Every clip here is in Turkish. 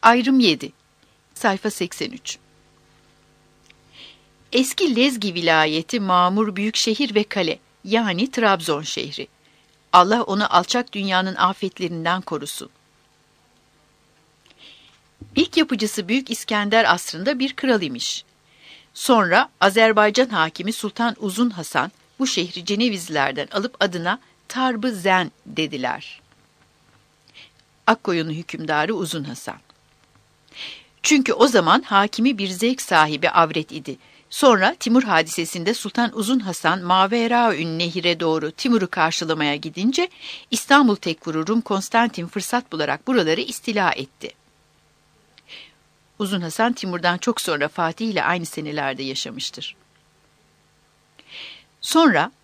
Ayrım 7. Sayfa 83. Eski Lezgi vilayeti mamur büyük şehir ve kale, yani Trabzon şehri. Allah onu alçak dünyanın afetlerinden korusun. İlk yapıcısı Büyük İskender asrında bir kral imiş. Sonra Azerbaycan hakimi Sultan Uzun Hasan bu şehri Cenevizlilerden alıp adına Tarbı Zen dediler. Akkoyunlu hükümdarı Uzun Hasan. Çünkü o zaman hakimi bir zevk sahibi avret idi. Sonra Timur hadisesinde Sultan Uzun Hasan Maveraün Nehir'e doğru Timur'u karşılamaya gidince İstanbul Tekfuru Rum Konstantin fırsat bularak buraları istila etti. Uzun Hasan Timur'dan çok sonra Fatih ile aynı senelerde yaşamıştır. Sonra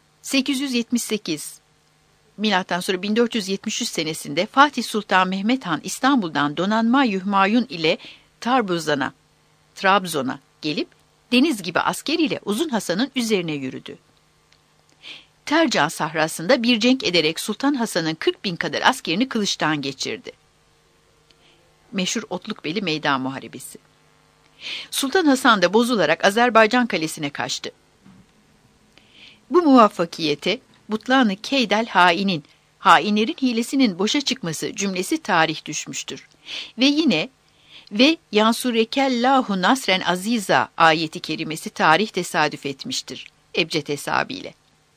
878 milattan sonra 1473 senesinde Fatih Sultan Mehmet Han İstanbul'dan donanma Hümayun ile Trabzon'a gelip deniz gibi askeriyle Uzun Hasan'ın üzerine yürüdü. Tercan sahrasında bir cenk ederek Sultan Hasan'ın 40.000 kadar askerini kılıçtan geçirdi. Meşhur Otlukbeli Meydan Muharebesi. Sultan Hasan da bozularak Azerbaycan kalesine kaçtı. Bu muvaffakiyete Butlan-ı Keydel hainlerin hilesinin boşa çıkması cümlesi tarih düşmüştür. Ve yine ve yansurekellahu nasren aziza ayeti kerimesi tarih tesadüf etmiştir. Ebced hesabıyla.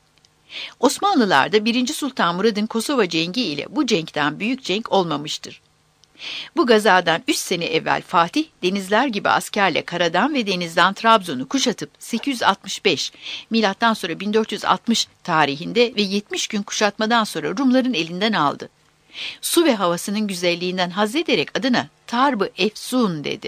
Osmanlılar'da 1. Sultan Murad'ın Kosova cengi ile bu cenkten büyük cenk olmamıştır. Bu gazadan 3 sene evvel Fatih, denizler gibi askerle karadan ve denizden Trabzon'u kuşatıp 865, milattan sonra 1460 tarihinde ve 70 gün kuşatmadan sonra Rumların elinden aldı. Su ve havasının güzelliğinden haz ederek adına Tarb-ı Efsun dedi.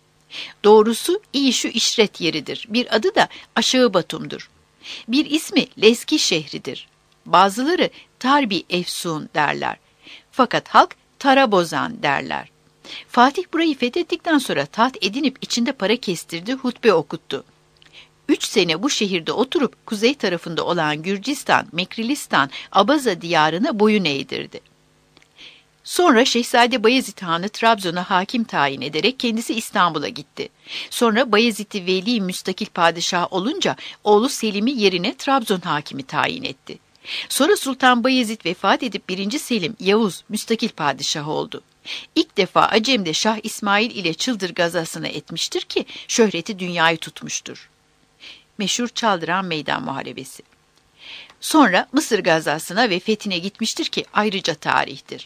Doğrusu iyi şu işret yeridir. Bir adı da Aşağı Batum'dur. Bir ismi Leski şehridir. Bazıları Tarb-ı Efsun derler. Fakat halk Tarabozan derler. Fatih burayı fethettikten sonra taht edinip içinde para kestirdi, hutbe okuttu. 3 sene bu şehirde oturup kuzey tarafında olan Gürcistan, Mekrilistan, Abaza diyarına boyun eğdirdi. Sonra Şehzade Bayezid Han'ı Trabzon'a hakim tayin ederek kendisi İstanbul'a gitti. Sonra Bayezid-i Veli müstakil padişah olunca oğlu Selim'i yerine Trabzon hakimi tayin etti. Sonra Sultan Bayezid vefat edip 1. Selim Yavuz müstakil padişah oldu. İlk defa Acem'de Şah İsmail ile Çıldır gazasını etmiştir ki şöhreti dünyayı tutmuştur. Meşhur Çaldıran Meydan Muharebesi. Sonra Mısır gazasına ve fethine gitmiştir ki ayrıca tarihtir.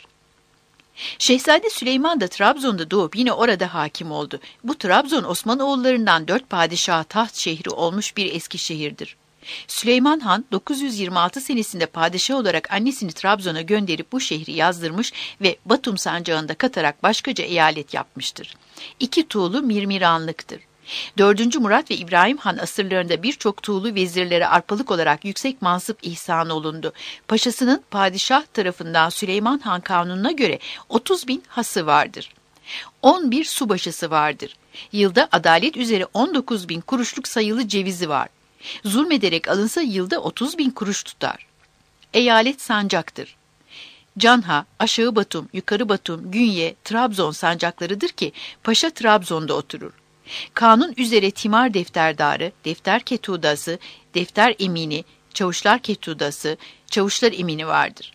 Şehzade Süleyman da Trabzon'da doğup yine orada hakim oldu. Bu Trabzon Osmanoğullarından 4 padişah taht şehri olmuş bir eski şehirdir. Süleyman Han 926 senesinde padişah olarak annesini Trabzon'a gönderip bu şehri yazdırmış ve Batum sancağında katarak başkaca eyalet yapmıştır. 2 tuğlu Mirmiranlıktır. 4. Murat ve İbrahim Han asırlarında birçok tuğlu vezirlere arpalık olarak yüksek mansıp ihsan olundu. Paşasının padişah tarafından Süleyman Han kanununa göre 30.000 hası vardır. 11 subaşısı vardır. Yılda adalet üzere 19.000 kuruşluk sayılı cevizi var. Zulmederek alınsa yılda 30.000 kuruş tutar. Eyalet sancaktır. Canha, Aşağı Batum, Yukarı Batum, Günye, Trabzon sancaklarıdır ki Paşa Trabzon'da oturur. Kanun üzere timar defterdarı, defter ketudası, defter emini, çavuşlar ketudası, çavuşlar emini vardır.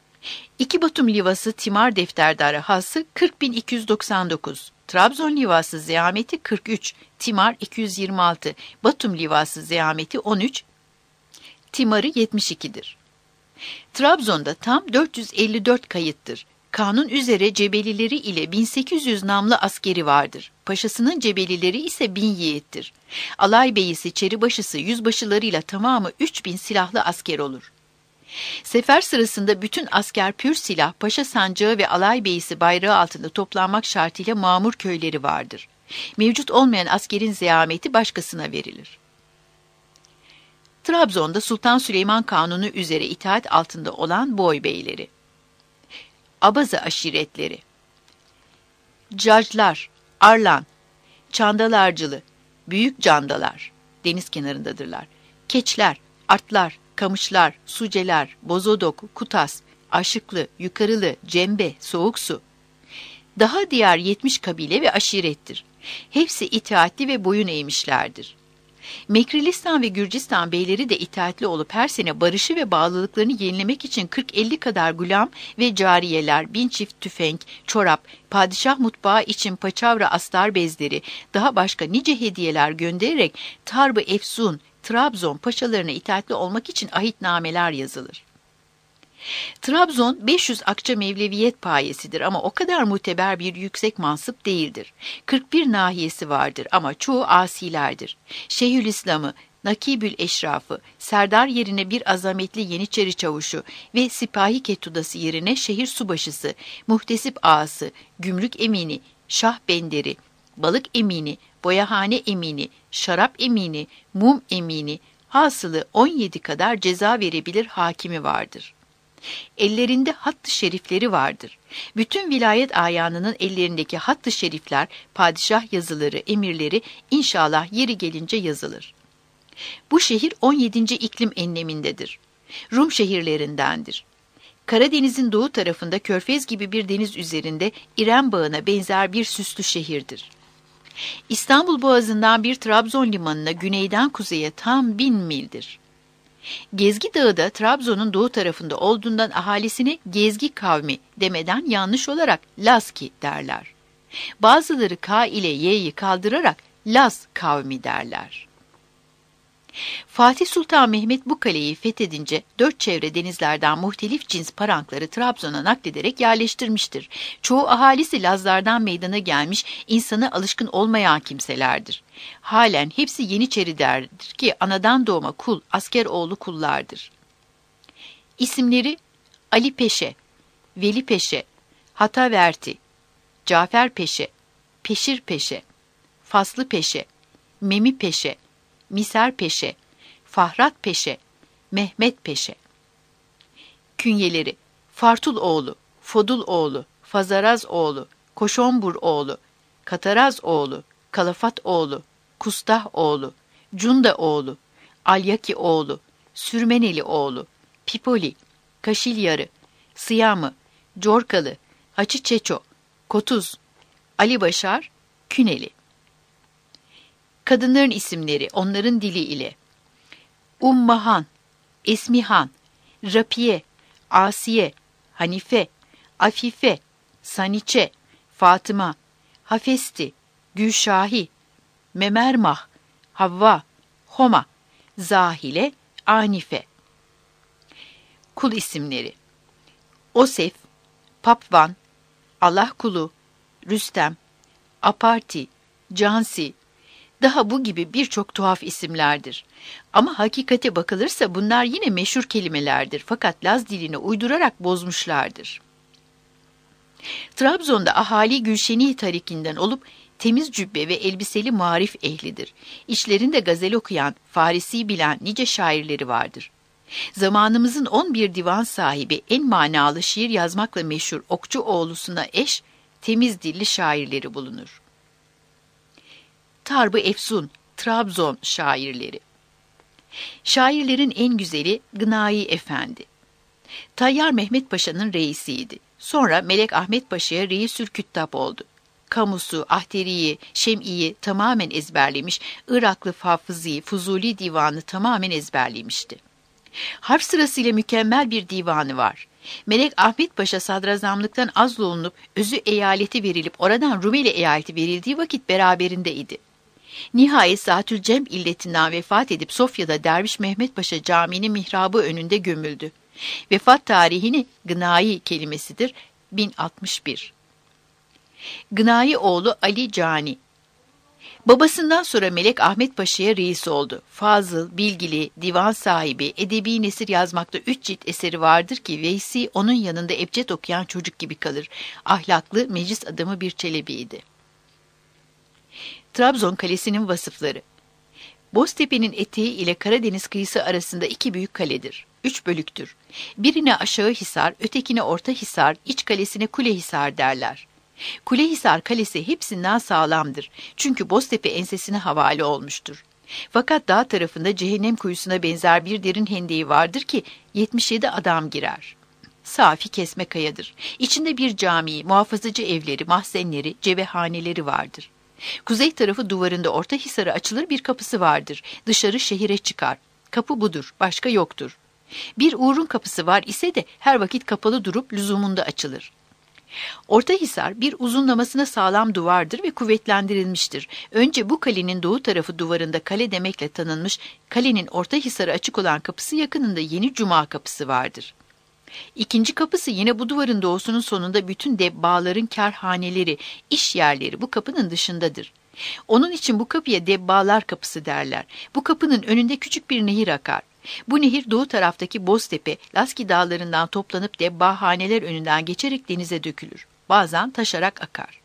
2 Batum livası timar defterdarı hası 40.299, Trabzon livası ziyameti 43, timar 226, Batum livası ziyameti 13, timarı 72'dir. Trabzon'da tam 454 kayıttır. Kanun üzere Cebelileri ile 1800 namlı askeri vardır. Paşasının Cebelileri ise 1000 yiğittir. Alay beyisi, çeribaşısı, yüzbaşılarıyla tamamı 3000 silahlı asker olur. Sefer sırasında bütün asker pür silah, paşa sancağı ve alay beyisi bayrağı altında toplanmak şartıyla mamur köyleri vardır. Mevcut olmayan askerin ziyameti başkasına verilir. Trabzon'da Sultan Süleyman Kanunu üzere itaat altında olan boy beyleri. Abaza aşiretleri. Caclar, Arlan, Çandalarcılı, Büyük Candalar, deniz kenarındadırlar. Keçler, Artlar, Kamışlar, Suceler, Bozodok, Kutas, Aşıklı, Yukarılı, Cembe, Soğuksu. Daha diğer 70 kabile ve aşirettir. Hepsi itaatli ve boyun eğmişlerdir. Mekrilistan ve Gürcistan beyleri de itaatli olup her sene barışı ve bağlılıklarını yenilemek için 40-50 kadar gulam ve cariyeler, 1000 çift tüfek, çorap, padişah mutfağı için paçavra astar bezleri, daha başka nice hediyeler göndererek Tarb-ı Efsun, Trabzon paşalarına itaatli olmak için ahitnameler yazılır. Trabzon 500 akça mevleviyet payesidir ama o kadar muteber bir yüksek mansıp değildir. 41 nahiyesi vardır ama çoğu asilerdir. Şeyhülislam'ı, Nakibül Eşrafı, Serdar yerine bir azametli Yeniçeri çavuşu ve Sipahi Kettudası yerine şehir subaşısı, Muhtesip ağası, Gümrük emini, Şah benderi, Balık emini, Boyahane emini, Şarap emini, Mum emini, hasılı 17 kadar ceza verebilir hakimi vardır. Ellerinde hatt-ı şerifleri vardır. Bütün vilayet ayanının ellerindeki hatt-ı şerifler, padişah yazıları, emirleri inşallah yeri gelince yazılır. Bu şehir 17. iklim enlemindedir. Rum şehirlerindendir. Karadeniz'in doğu tarafında Körfez gibi bir deniz üzerinde İrem Bağı'na benzer bir süslü şehirdir. İstanbul Boğazı'ndan bir Trabzon limanına güneyden kuzeye tam 1000 mildir. Gezgi Dağı da Trabzon'un doğu tarafında olduğundan ahalisine Gezgi kavmi demeden yanlış olarak Laski derler. Bazıları K ile Y'yi kaldırarak Las kavmi derler. Fatih Sultan Mehmet bu kaleyi fethedince 4 çevre denizlerden muhtelif cins parankları Trabzon'a naklederek yerleştirmiştir. Çoğu ahalisi Lazlardan meydana gelmiş, insana alışkın olmayan kimselerdir. Halen hepsi Yeniçerilerdir ki anadan doğma kul, asker oğlu kullardır. İsimleri Ali Peşe, Veli Peşe, Hataverti, Cafer Peşe, Peşir Peşe, Faslı Peşe, Memi Peşe, Miser Peşe, Fahrat Peşe, Mehmet Peşe. Künyeleri Fartul oğlu, Fodul oğlu, Fazaraz oğlu, Koşombur oğlu, Kataraz oğlu, Kalafat oğlu, Kustah oğlu, Cunda oğlu, Alyaki oğlu, Sürmeneli oğlu, Pipoli, Kaşilyarı, Sıyamı, Corkalı, Haçı Çeço, Kotuz, Ali Başar, Küneli. Kadınların isimleri onların dili ile: Ummahan, Esmihan, Rapiye, Asiye, Hanife, Afife, Saniçe, Fatıma, Hafesti, Gülşahi, Memermah, Havva, Homa, Zahile, Anife. Kul isimleri: Osef, Papvan, Allah kulu, Rüstem, Aparti, Cansi. Daha bu gibi birçok tuhaf isimlerdir. Ama hakikate bakılırsa bunlar yine meşhur kelimelerdir fakat Laz diline uydurarak bozmuşlardır. Trabzon'da ahali Gülşeni tarikinden olup temiz cübbe ve elbiseli marif ehlidir. İçlerinde gazel okuyan, Farisi bilen nice şairleri vardır. Zamanımızın 11 divan sahibi en manalı şiir yazmakla meşhur Okçu oğlusuna eş, temiz dilli şairleri bulunur. Tarb-ı Efsun, Trabzon şairleri. Şairlerin en güzeli Gınai Efendi. Tayyar Mehmet Paşa'nın reisiydi. Sonra Melek Ahmet Paşa'ya reisül küttab oldu. Kamusu, Ahteri'yi, Şem'i'yi tamamen ezberlemiş, Iraklı Hafızı'yı, Fuzuli divanı tamamen ezberlemişti. Harf sırasıyla mükemmel bir divanı var. Melek Ahmet Paşa sadrazamlıktan azlolunup özü eyaleti verilip oradan Rumeli eyaleti verildiği vakit beraberindeydi. Nihayet Zatül Cem illetinden vefat edip Sofya'da Derviş Mehmet Paşa Camii'nin mihrabı önünde gömüldü. Vefat tarihini Gınai kelimesidir 1061. Gınai oğlu Ali Cani. Babasından sonra Melek Ahmet Paşa'ya reis oldu. Fazıl, bilgili, divan sahibi, edebi nesir yazmakta 3 cilt eseri vardır ki Veysi onun yanında ebced okuyan çocuk gibi kalır. Ahlaklı, meclis adamı bir çelebiydi. Trabzon Kalesi'nin vasıfları. Boztepe'nin eteği ile Karadeniz kıyısı arasında 2 büyük kaledir. 3 bölüktür. Birine Aşağı Hisar, ötekine Orta Hisar, iç kalesine Kule Hisar derler. Kulehisar Kalesi hepsinden sağlamdır. Çünkü Boztepe ensesine havale olmuştur. Fakat dağ tarafında Cehennem Kuyusu'na benzer bir derin hendeği vardır ki 77 adam girer. safi kesme kayadır. İçinde bir cami, muhafazacı evleri, mahzenleri, cevehaneleri vardır. Kuzey tarafı duvarında Ortahisar'a açılır bir kapısı vardır. Dışarı şehire çıkar. Kapı budur, başka yoktur. Bir uğrun kapısı var ise de her vakit kapalı durup lüzumunda açılır. Ortahisar bir uzunlamasına sağlam duvardır ve kuvvetlendirilmiştir. Önce bu kalenin doğu tarafı duvarında kale demekle tanınmış, kalenin Ortahisar'a açık olan kapısı yakınında Yeni Cuma kapısı vardır. İkinci kapısı yine bu duvarın doğusunun sonunda bütün debbaların kârhaneleri, iş yerleri bu kapının dışındadır. Onun için bu kapıya Debbalar Kapısı derler. Bu kapının önünde küçük bir nehir akar. Bu nehir doğu taraftaki Boztepe, Laski dağlarından toplanıp debbahaneler önünden geçerek denize dökülür. Bazen taşarak akar.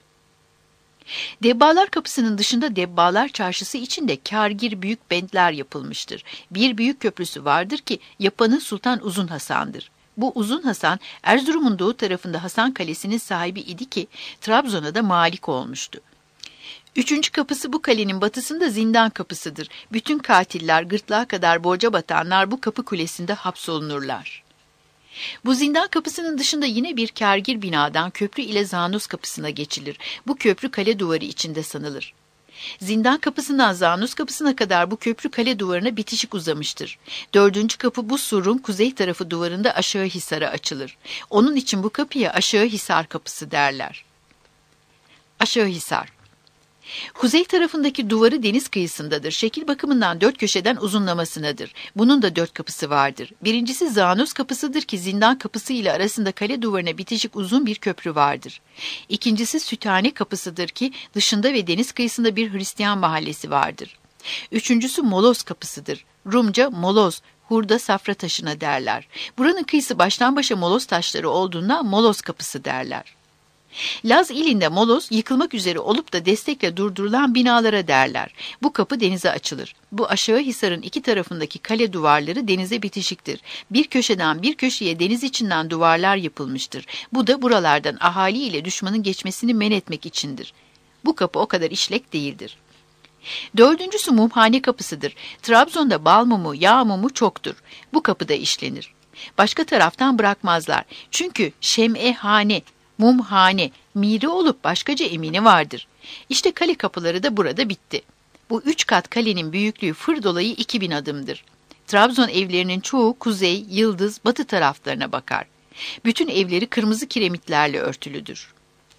Debbalar Kapısı'nın dışında Debbalar Çarşısı içinde kârgir büyük bentler yapılmıştır. Bir büyük köprüsü vardır ki yapanı Sultan Uzun Hasan'dır. Bu Uzun Hasan, Erzurum'un doğu tarafında Hasan Kalesi'nin sahibi idi ki Trabzon'a da malik olmuştu. Üçüncü kapısı bu kalenin batısında Zindan Kapısı'dır. Bütün katiller, gırtlağa kadar borca batanlar bu kapı kulesinde hapsolunurlar. Bu Zindan Kapısı'nın dışında yine bir kârgir binadan köprü ile Zanus Kapısı'na geçilir. Bu köprü kale duvarı içinde sanılır. Zindan Kapısı'ndan Zanus Kapısı'na kadar bu köprü kale duvarına bitişik uzamıştır. Dördüncü kapı bu surun kuzey tarafı duvarında Aşağı Hisar'a açılır. Onun için bu kapıya Aşağı Hisar Kapısı derler. Aşağı Hisar. Kuzey tarafındaki duvarı deniz kıyısındadır. Şekil bakımından dört köşeden uzunlamasınadır. Bunun da dört kapısı vardır. Birincisi Zanus Kapısı'dır ki Zindan Kapısı ile arasında kale duvarına bitişik uzun bir köprü vardır. İkincisi Süthane Kapısı'dır ki dışında ve deniz kıyısında bir Hristiyan mahallesi vardır. Üçüncüsü Moloz Kapısı'dır. Rumca Moloz, hurda safra taşına derler. Buranın kıyısı baştan başa moloz taşları olduğundan Moloz Kapısı derler. Laz ilinde moloz yıkılmak üzere olup da destekle durdurulan binalara derler. Bu kapı denize açılır. Bu Aşağı Hisar'ın iki tarafındaki kale duvarları denize bitişiktir. Bir köşeden bir köşeye deniz içinden duvarlar yapılmıştır. Bu da buralardan ahali ile düşmanın geçmesini men etmek içindir. Bu kapı o kadar işlek değildir. Dördüncüsü Mumhane Kapısı'dır. Trabzon'da bal mumu, yağ mumu çoktur. Bu kapıda işlenir. Başka taraftan bırakmazlar. Çünkü şem'e-hane, mumhane, miri olup başkaca emini vardır. İşte kale kapıları da burada bitti. Bu 3 kat kalenin büyüklüğü fır dolayı 2000 adımdır. Trabzon evlerinin çoğu kuzey, yıldız, batı taraflarına bakar. Bütün evleri kırmızı kiremitlerle örtülüdür.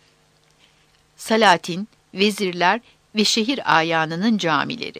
Salatin, vezirler ve şehir ayanının camileri.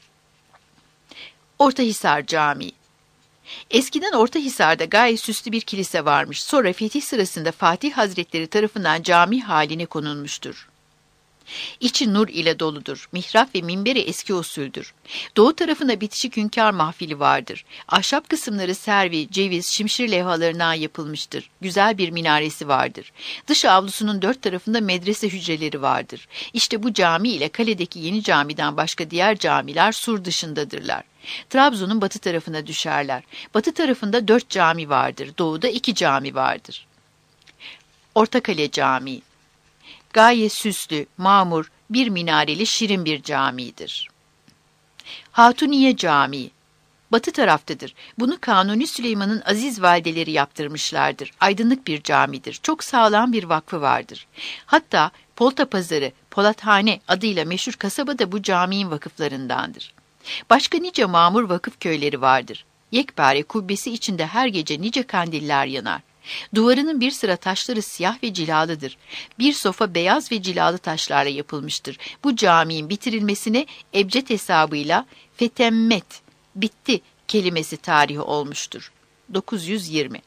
Ortahisar Camii. Eskiden Ortahisar'da gayet süslü bir kilise varmış. Sonra fetih sırasında Fatih Hazretleri tarafından cami haline konulmuştur. İçi nur ile doludur. Mihrap ve minberi eski usuldür. Doğu tarafında bitişik hünkâr mahfili vardır. Ahşap kısımları servi, ceviz, şimşir levhalarından yapılmıştır. Güzel bir minaresi vardır. Dış avlusunun dört tarafında medrese hücreleri vardır. İşte bu cami ile kaledeki yeni camiden başka diğer camiler sur dışındadırlar. Trabzon'un batı tarafına düşerler. Batı tarafında 4 cami vardır. Doğuda 2 cami vardır. Ortakale Camii. Gayet süslü, mamur, bir minareli şirin bir camidir. Hatuniye Camii. Batı taraftadır. Bunu Kanuni Süleyman'ın aziz valideleri yaptırmışlardır. Aydınlık bir camidir. Çok sağlam bir vakfı vardır. Hatta Polta Pazarı, Polathane adıyla meşhur kasaba da bu caminin vakıflarındandır. Başka nice mamur vakıf köyleri vardır. Yekpare kubbesi içinde her gece nice kandiller yanar. Duvarının bir sıra taşları siyah ve cilalıdır. Bir sofa beyaz ve cilalı taşlarla yapılmıştır. Bu caminin bitirilmesine ebced hesabıyla fetemmet, bitti kelimesi tarihi olmuştur. 920.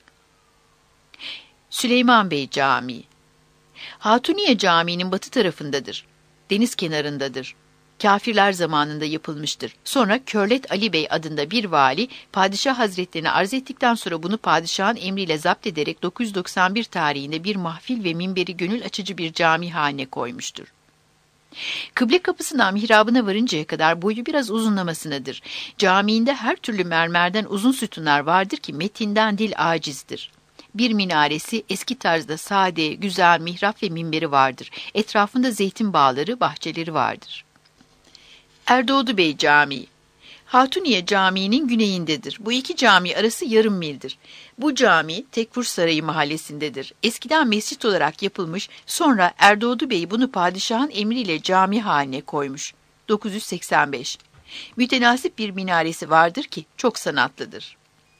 Süleyman Bey Camii. Hatuniye Camii'nin batı tarafındadır. Deniz kenarındadır. Kâfirler zamanında yapılmıştır. Sonra Körlet Ali Bey adında bir vali, padişah hazretlerine arz ettikten sonra bunu padişahın emriyle zapt ederek 991 tarihinde bir mahfil ve minberi gönül açıcı bir cami haline koymuştur. Kıble kapısından mihrabına varıncaya kadar boyu biraz uzunlamasınadır. Camiinde her türlü mermerden uzun sütunlar vardır ki metinden dil acizdir. Bir minaresi eski tarzda sade, güzel mihrap ve minberi vardır. Etrafında zeytin bağları, bahçeleri vardır. Erdoğdu Bey Camii. Hatuniye Camii'nin güneyindedir. Bu iki cami arası yarım mildir. Bu cami Tekfur Sarayı mahallesindedir. Eskiden mescit olarak yapılmış, sonra Erdoğdu Bey bunu padişahın emriyle cami haline koymuş. 985. Mütenasip bir minaresi vardır ki çok sanatlıdır.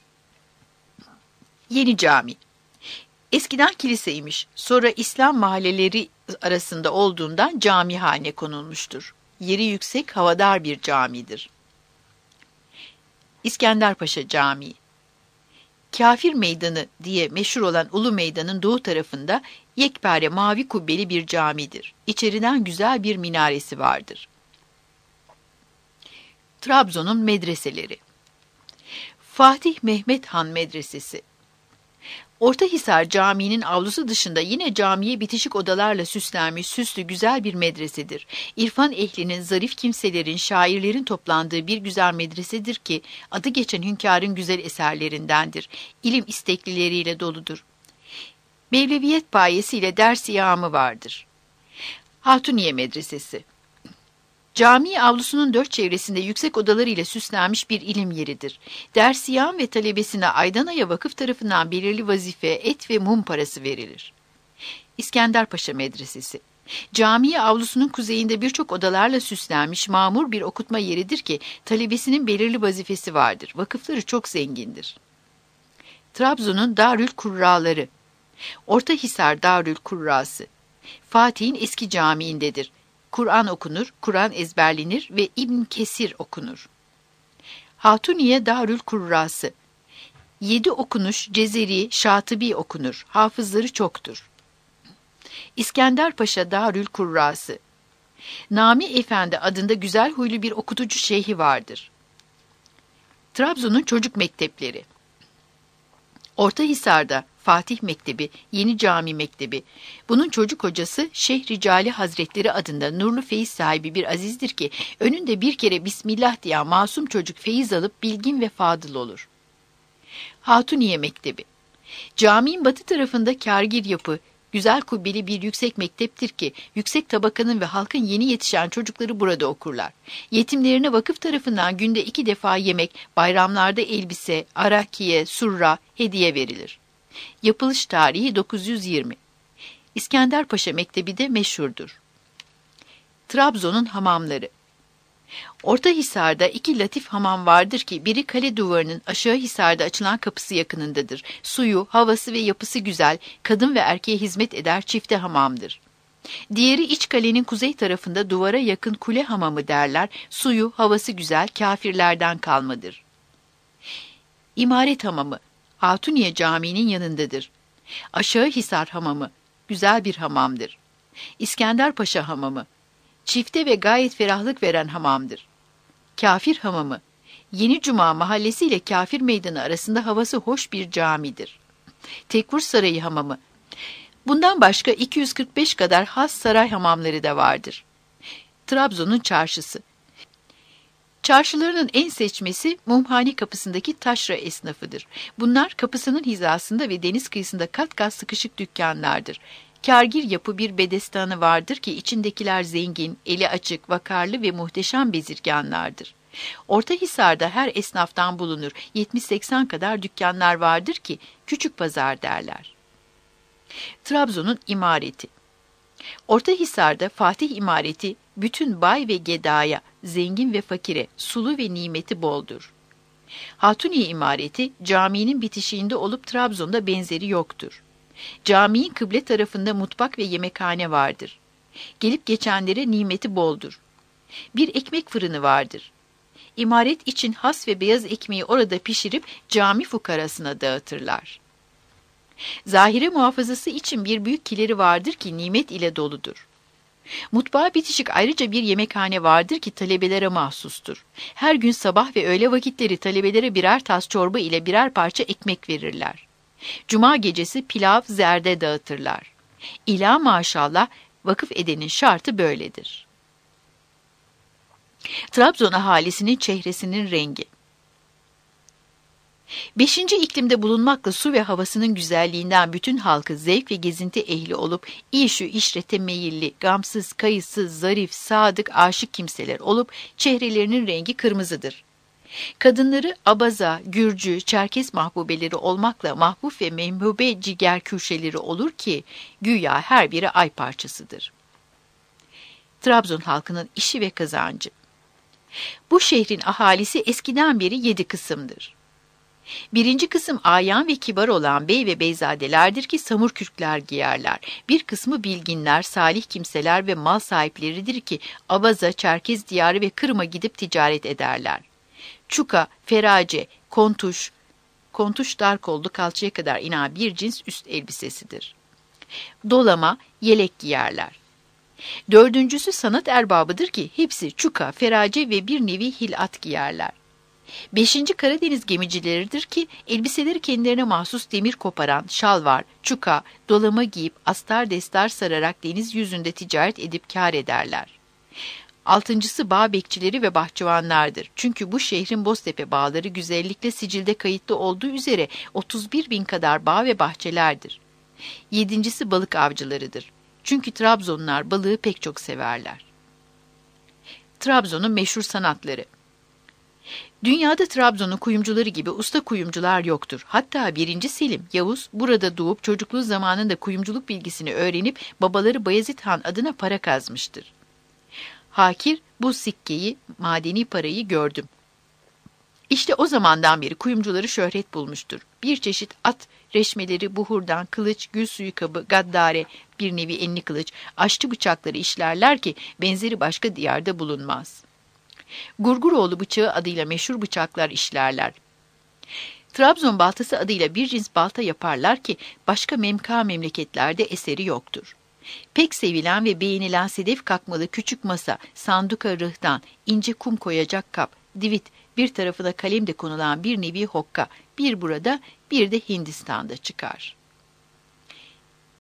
Yeni Cami. Eskiden kiliseymiş, sonra İslam mahalleleri arasında olduğundan cami haline konulmuştur. Yeri yüksek, havadar bir camidir. İskenderpaşa Camii. Kafir Meydanı diye meşhur olan Ulu Meydan'ın doğu tarafında yekpare mavi kubbeli bir camidir. İçeriden güzel bir minaresi vardır. Trabzon'un medreseleri. Fatih Mehmet Han Medresesi. Ortahisar Camii'nin avlusu dışında yine camiye bitişik odalarla süslenmiş süslü güzel bir medresedir. İrfan ehlinin, zarif kimselerin, şairlerin toplandığı bir güzel medresedir ki adı geçen hünkârın güzel eserlerindendir. İlim isteklileriyle doludur. Mevleviyet payesiyle ders-i yağımı vardır. Hatuniye Medresesi. Cami avlusunun dört çevresinde yüksek odalarıyla süslenmiş bir ilim yeridir. Dersiyan ve talebesine aydan aya vakıf tarafından belirli vazife, et ve mum parası verilir. İskenderpaşa Medresesi. Cami avlusunun kuzeyinde birçok odalarla süslenmiş mamur bir okutma yeridir ki talebesinin belirli vazifesi vardır. Vakıfları çok zengindir. Trabzon'un Darül Kurraları. Ortahisar Darül Kurrası. Fatih'in eski camiindedir. Kur'an okunur, Kur'an ezberlenir ve İbn Kesir okunur. Hatuniye Darül Kurrası. 7 okunuş Cezeri, Şatıbi okunur. Hafızları çoktur. İskenderpaşa Darül Kurrası. Nami Efendi adında güzel huylu bir okutucu şeyhi vardır. Trabzon'un çocuk mektepleri. Ortahisar'da Fatih Mektebi, Yeni Cami Mektebi. Bunun çocuk hocası Şeyh Ricali Hazretleri adında nurlu feyiz sahibi bir azizdir ki önünde bir kere Bismillah diyen masum çocuk feyiz alıp bilgin ve fadıl olur. Hatuniye Mektebi. Caminin batı tarafında kârgir yapı, güzel kubbeli bir yüksek mekteptir ki yüksek tabakanın ve halkın yeni yetişen çocukları burada okurlar. Yetimlerine vakıf tarafından günde 2 defa yemek, bayramlarda elbise, arakiye, surra, hediye verilir. Yapılış tarihi 920. İskenderpaşa Mektebi de meşhurdur. Trabzon'un hamamları. Ortahisar'da 2 latif hamam vardır ki biri kale duvarının aşağı hisarda açılan kapısı yakınındadır. Suyu, havası ve yapısı güzel, kadın ve erkeğe hizmet eder çifte hamamdır. Diğeri iç kalenin kuzey tarafında duvara yakın kule hamamı derler. Suyu, havası güzel, kâfirlerden kalmadır. İmaret Hamamı. Hatuniye Camii'nin yanındadır. Aşağı Hisar Hamamı. Güzel bir hamamdır. İskenderpaşa Hamamı. Çifte ve gayet ferahlık veren hamamdır. Kafir Hamamı. Yeni Cuma Mahallesi ile Kafir Meydanı arasında havası hoş bir camidir. Tekfur Sarayı Hamamı. Bundan başka 245 kadar has saray hamamları da vardır. Trabzon'un çarşısı. Çarşılarının en seçmesi Mumhane kapısındaki taşra esnafıdır. Bunlar kapısının hizasında ve deniz kıyısında kat kat sıkışık dükkanlardır. Kârgir yapı bir bedestanı vardır ki içindekiler zengin, eli açık, vakarlı ve muhteşem bezirganlardır. Ortahisar'da her esnaftan bulunur. 70-80 kadar dükkanlar vardır ki küçük pazar derler. Trabzon'un imareti. Ortahisar'da Fatih imareti bütün bay ve gedaya, zengin ve fakire, sulu ve nimeti boldur. Hatuniye imareti caminin bitişiğinde olup Trabzon'da benzeri yoktur. Caminin kıble tarafında mutfak ve yemekhane vardır. Gelip geçenlere nimeti boldur. Bir ekmek fırını vardır. İmaret için has ve beyaz ekmeği orada pişirip cami fukarasına dağıtırlar. Zahire muhafazası için bir büyük kileri vardır ki nimet ile doludur. Mutfağa bitişik ayrıca bir yemekhane vardır ki talebelere mahsustur. Her gün sabah ve öğle vakitleri talebelere birer tas çorba ile birer parça ekmek verirler. Cuma gecesi pilav, zerde dağıtırlar. İla maşallah vakıf edenin şartı böyledir. Trabzon ahalisinin çehresinin rengi. 5. iklimde bulunmakla su ve havasının güzelliğinden bütün halkı zevk ve gezinti ehli olup işü işrete meyilli, gamsız, kayıtsız, zarif, sadık, aşık kimseler olup çehrelerinin rengi kırmızıdır. Kadınları Abaza, Gürcü, Çerkes mahbubeleri olmakla mahbuf ve memhube ciger kürşeleri olur ki güya her biri ay parçasıdır. Trabzon halkının işi ve kazancı. Bu şehrin ahalisi eskiden beri 7 kısımdır. Birinci kısım ayan ve kibar olan bey ve beyzadelerdir ki samur kürkler giyerler. Bir kısmı bilginler, salih kimseler ve mal sahipleridir ki Abaza, Çerkez diyarı ve Kırım'a gidip ticaret ederler. Çuka, ferace, kontuş dar kollu kalçaya kadar inen bir cins üst elbisesidir. Dolama, yelek giyerler. Dördüncüsü sanat erbabıdır ki hepsi çuka, ferace ve bir nevi hilat giyerler. Beşinci Karadeniz gemicileridir ki elbiseleri kendilerine mahsus demir koparan, şalvar, çuka, dolama giyip astar destar sararak deniz yüzünde ticaret edip kâr ederler. Altıncısı bağ bekçileri ve bahçıvanlardır. Çünkü bu şehrin Boztepe bağları güzellikle sicilde kayıtlı olduğu üzere 31 bin kadar bağ ve bahçelerdir. Yedincisi balık avcılarıdır. Çünkü Trabzonlular balığı pek çok severler. Trabzon'un meşhur sanatları. Dünyada Trabzon'un kuyumcuları gibi usta kuyumcular yoktur. Hatta 1. Selim, Yavuz burada doğup çocukluğu zamanında kuyumculuk bilgisini öğrenip babaları Bayezid Han adına para kazmıştır. Hakir, bu sikkeyi, madeni parayı gördüm. İşte o zamandan beri kuyumcuları şöhret bulmuştur. Bir çeşit at reşmeleri, buhurdan, kılıç, gül suyu kabı, gaddare, bir nevi enli kılıç, aşçı bıçakları işlerler ki benzeri başka diyarda bulunmaz. Gurguroğlu bıçağı adıyla meşhur bıçaklar işlerler. Trabzon baltası adıyla bir cins balta yaparlar ki başka memleketlerde eseri yoktur. Pek sevilen ve beğenilen sedef kakmalı küçük masa, sanduka rıhtan, ince kum koyacak kap, divit, bir tarafına kalem de konulan bir nevi hokka, bir burada bir de Hindistan'da çıkar.